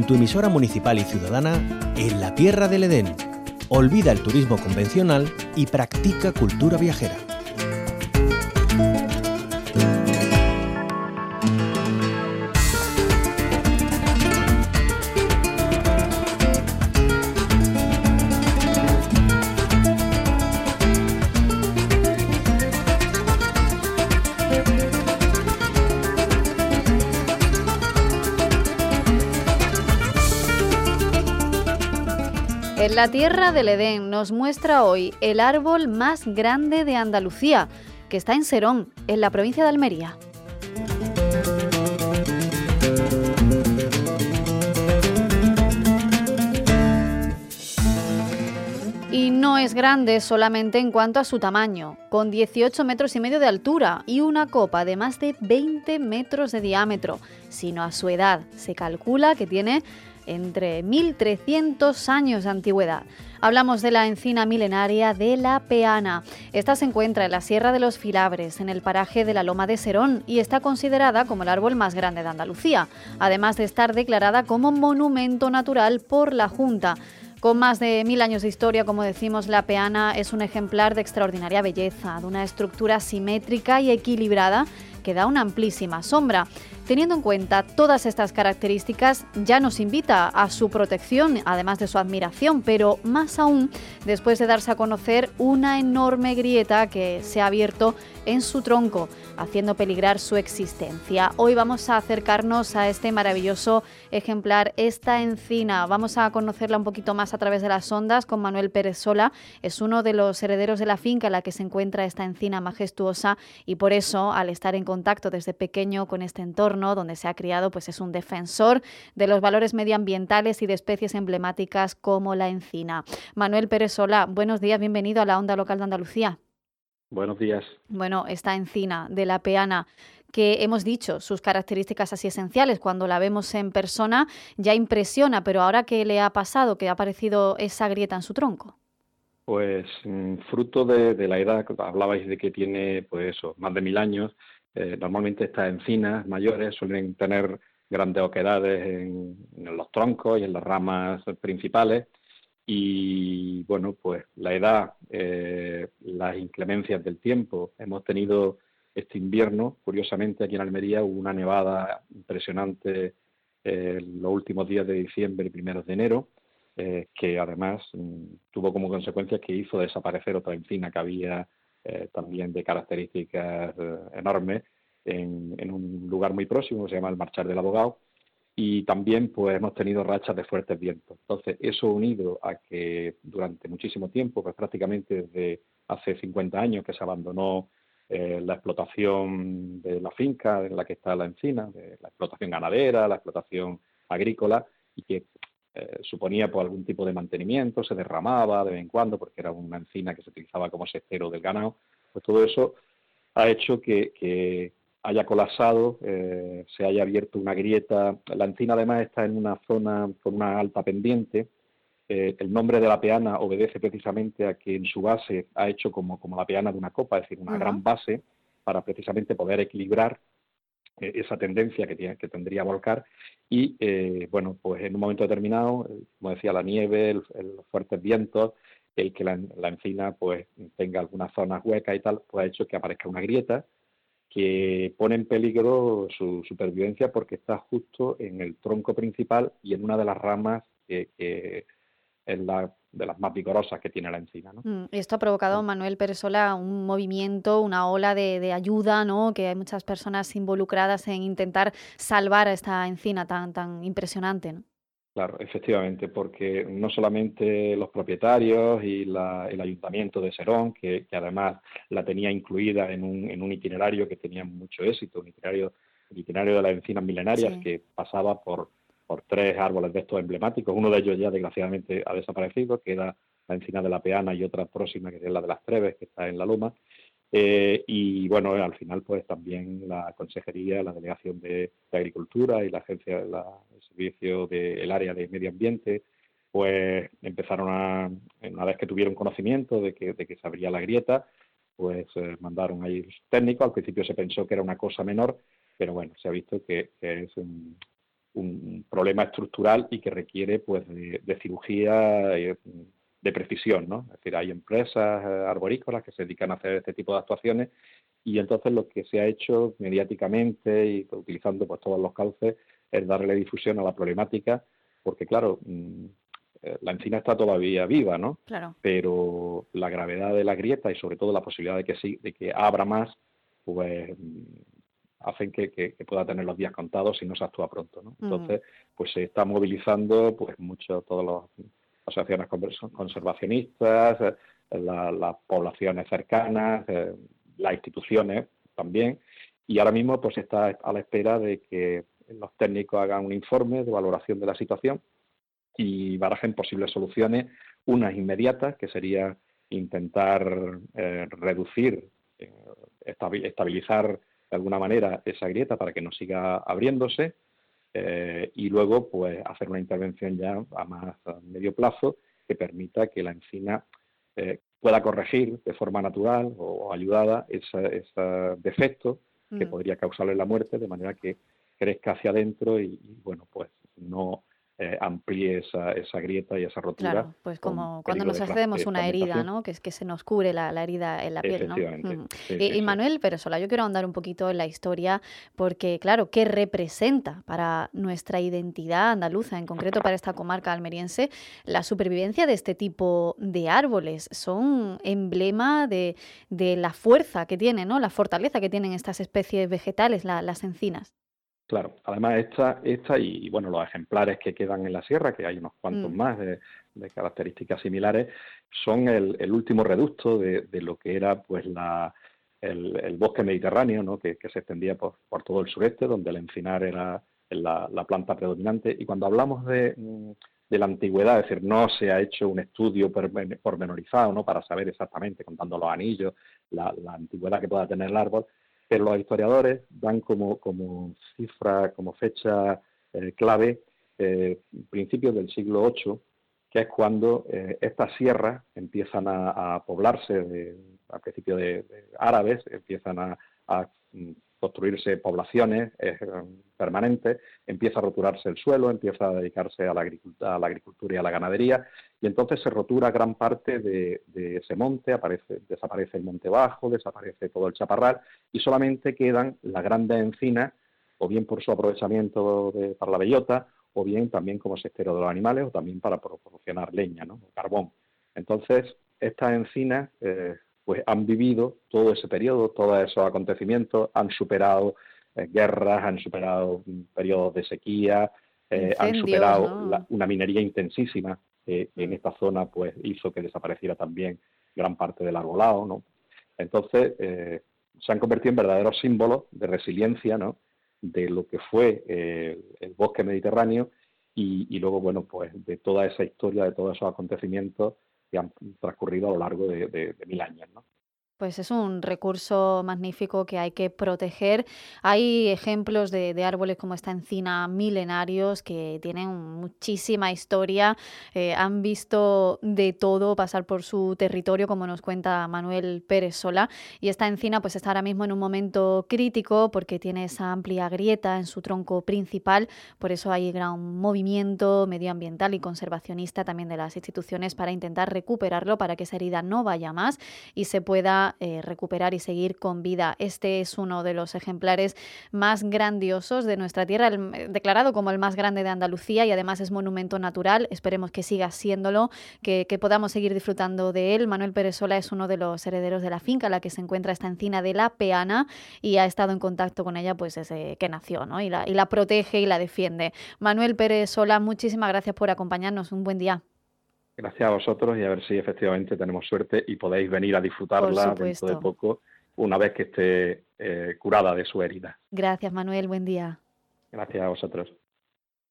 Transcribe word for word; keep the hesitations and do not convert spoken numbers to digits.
tu emisora municipal y ciudadana, En la Tierra del Edén. Olvida el turismo convencional y practica cultura viajera. En la Tierra del Edén nos muestra hoy el árbol más grande de Andalucía, que está en Serón, en la provincia de Almería. Y no es grande solamente en cuanto a su tamaño, con dieciocho metros y medio de altura y una copa de más de veinte metros de diámetro, sino a su edad. Se calcula que tiene entre mil trescientos años de antigüedad. Hablamos de la encina milenaria de la Peana. Esta se encuentra en la Sierra de los Filabres, en el paraje de la Loma de Serón, y está considerada como el árbol más grande de Andalucía, además de estar declarada como monumento natural por la Junta. Con más de mil años de historia, como decimos, la Peana es un ejemplar de extraordinaria belleza, de una estructura simétrica y equilibrada que da una amplísima sombra. Teniendo en cuenta todas estas características, ya nos invita a su protección, además de su admiración, pero más aún después de darse a conocer una enorme grieta que se ha abierto en su tronco, haciendo peligrar su existencia. Hoy vamos a acercarnos a este maravilloso ejemplar, esta encina. Vamos a conocerla un poquito más a través de las ondas con Manuel Pérez Sola. Es uno de los herederos de la finca en la que se encuentra esta encina majestuosa y por eso, al estar en contacto desde pequeño con este entorno donde se ha criado, pues es un defensor de los valores medioambientales y de especies emblemáticas como la encina. Manuel Pérez Sola, buenos días, bienvenido a la Onda Local de Andalucía. Buenos días. Bueno, esta encina de la Peana, que hemos dicho sus características así esenciales, cuando la vemos en persona ya impresiona, pero ahora ¿qué le ha pasado? ¿Qué ha aparecido esa grieta en su tronco? Pues fruto de, de la edad, hablabais de que tiene pues eso, más de mil años. Eh, normalmente estas encinas mayores suelen tener grandes oquedades en, en los troncos y en las ramas principales y bueno, pues la edad, eh, las inclemencias del tiempo. Hemos tenido este invierno, curiosamente aquí en Almería hubo una nevada impresionante eh, los últimos días de diciembre y primeros de enero, eh, que además mm, tuvo como consecuencia que hizo desaparecer otra encina que había Eh, también de características eh, enormes en, en un lugar muy próximo, se llama el Marchar del Abogado, y también pues hemos tenido rachas de fuertes vientos. Entonces, eso unido a que durante muchísimo tiempo, pues prácticamente desde hace cincuenta años que se abandonó eh, la explotación de la finca en la que está la encina, de la explotación ganadera, la explotación agrícola, y que Eh, suponía pues, algún tipo de mantenimiento, se derramaba de vez en cuando porque era una encina que se utilizaba como sestero del ganado, pues todo eso ha hecho que, que haya colapsado, eh, se haya abierto una grieta. La encina además está en una zona con una alta pendiente. Eh, el nombre de la peana obedece precisamente a que en su base ha hecho como, como la peana de una copa, es decir, una uh-huh. gran base para precisamente poder equilibrar esa tendencia que, tiene, que tendría a volcar y, eh, bueno, pues en un momento determinado, como decía, la nieve, el, el, los fuertes vientos, el que la, la encina pues tenga algunas zonas huecas y tal, pues ha hecho que aparezca una grieta que pone en peligro su supervivencia porque está justo en el tronco principal y en una de las ramas que, que es la de las más vigorosas que tiene la encina, ¿no? Mm, esto ha provocado, Manuel Pérez Sola, un movimiento, una ola de, de ayuda, ¿no? Que hay muchas personas involucradas en intentar salvar a esta encina tan, tan impresionante, ¿no? Claro, efectivamente, porque no solamente los propietarios y la, el ayuntamiento de Serón, que, que además la tenía incluida en un, en un itinerario que tenía mucho éxito, un itinerario, el itinerario de las encinas milenarias, sí, que pasaba por por tres árboles de estos emblemáticos. Uno de ellos ya desgraciadamente ha desaparecido, que era la encina de la Peana, y otra próxima que es la de las Treves, que está en la Loma. Eh, y bueno, al final pues también la Consejería, la Delegación de, de Agricultura y la Agencia, la, el Servicio del Área de Medio Ambiente, pues empezaron a, una vez que tuvieron conocimiento de que, de que se abría la grieta, pues eh, mandaron ahí los técnicos. Al principio se pensó que era una cosa menor, pero bueno, se ha visto que, que es un un problema estructural y que requiere pues de, de cirugía eh, de precisión, ¿no? Es decir, hay empresas eh, arborícolas que se dedican a hacer este tipo de actuaciones y entonces lo que se ha hecho mediáticamente y utilizando pues todos los cauces es darle difusión a la problemática, porque claro, mmm, la encina está todavía viva, ¿no? Claro. Pero la gravedad de la grieta y sobre todo la posibilidad de que sí, de que abra más, pues hacen que, que, que pueda tener los días contados si no se actúa pronto, ¿no? Entonces, uh-huh. pues se está movilizando pues mucho todas las asociaciones conservacionistas, la, las poblaciones cercanas, eh, las instituciones también, y ahora mismo pues está a la espera de que los técnicos hagan un informe de valoración de la situación y barajen posibles soluciones, unas inmediatas, que sería intentar eh, reducir, eh, estabilizar de alguna manera esa grieta para que no siga abriéndose, eh, y luego pues hacer una intervención ya a más a medio plazo que permita que la encina eh, pueda corregir de forma natural o ayudada ese, ese defecto que mm. podría causarle la muerte, de manera que crezca hacia adentro y, y bueno, pues no Eh, amplíe esa, esa grieta y esa rotura. Claro, pues como cuando nos hacemos una herida, ¿no? Que es que se nos cubre la, la herida en la piel, ¿no? Mm. Sí, y, sí, y Manuel sí. Peresola, yo quiero ahondar un poquito en la historia porque, claro, ¿qué representa para nuestra identidad andaluza, en concreto para esta comarca almeriense, la supervivencia de este tipo de árboles? Son emblema de, de la fuerza que tienen, ¿no? La fortaleza que tienen estas especies vegetales, la, las encinas. Claro, además esta, esta y, y bueno, los ejemplares que quedan en la sierra, que hay unos cuantos mm. más de, de características similares, son el, el último reducto de, de lo que era pues la, el, el bosque mediterráneo, ¿no? que, que se extendía por, por todo el sureste, donde el encinar era la, la planta predominante. Y cuando hablamos de, de la antigüedad, es decir, no se ha hecho un estudio pormenorizado, ¿no? Para saber exactamente, contando los anillos, la, la antigüedad que pueda tener el árbol, pero los historiadores dan como, como cifra, como fecha eh, clave, eh, principios del siglo ocho, que es cuando eh, estas sierras empiezan a, a poblarse, de, a principio de, de árabes, empiezan a, a construirse poblaciones eh, permanentes, empieza a roturarse el suelo, empieza a dedicarse a la agricultura, a la agricultura y a la ganadería, y entonces se rotura gran parte de, de ese monte, aparece, desaparece el monte bajo, desaparece todo el chaparral, y solamente quedan las grandes encinas, o bien por su aprovechamiento de, para la bellota, o bien también como sestero de los animales, o también para proporcionar leña, ¿no? Carbón. Entonces, estas encinas eh, pues han vivido todo ese periodo, todos esos acontecimientos, han superado eh, guerras, han superado periodos de sequía, eh, han superado ¿no? la, una minería intensísima que en esta zona pues hizo que desapareciera también gran parte del arbolado, ¿no? Entonces, eh, se han convertido en verdaderos símbolos de resiliencia, ¿no? De lo que fue eh, el bosque mediterráneo y, y luego, bueno, pues de toda esa historia, de todos esos acontecimientos que han transcurrido a lo largo de, de, de mil años, ¿no? Pues es un recurso magnífico que hay que proteger. Hay ejemplos de, de árboles como esta encina milenarios que tienen muchísima historia, eh, han visto de todo pasar por su territorio, como nos cuenta Manuel Peresola. Y esta encina pues está ahora mismo en un momento crítico porque tiene esa amplia grieta en su tronco principal. Por eso hay gran movimiento medioambiental y conservacionista también de las instituciones para intentar recuperarlo, para que esa herida no vaya más y se pueda Eh, recuperar y seguir con vida. Este es uno de los ejemplares más grandiosos de nuestra tierra, el, declarado como el más grande de Andalucía y además es monumento natural. Esperemos que siga siéndolo, que, que podamos seguir disfrutando de él. Manuel Peresola es uno de los herederos de la finca en la que se encuentra esta encina de la Peana y ha estado en contacto con ella pues desde que nació, ¿no? Y la, y la protege y la defiende. Manuel Peresola, muchísimas gracias por acompañarnos. Un buen día. Gracias a vosotros y a ver si efectivamente tenemos suerte y podéis venir a disfrutarla dentro de poco, una vez que esté eh, curada de su herida. Gracias, Manuel. Buen día. Gracias a vosotros.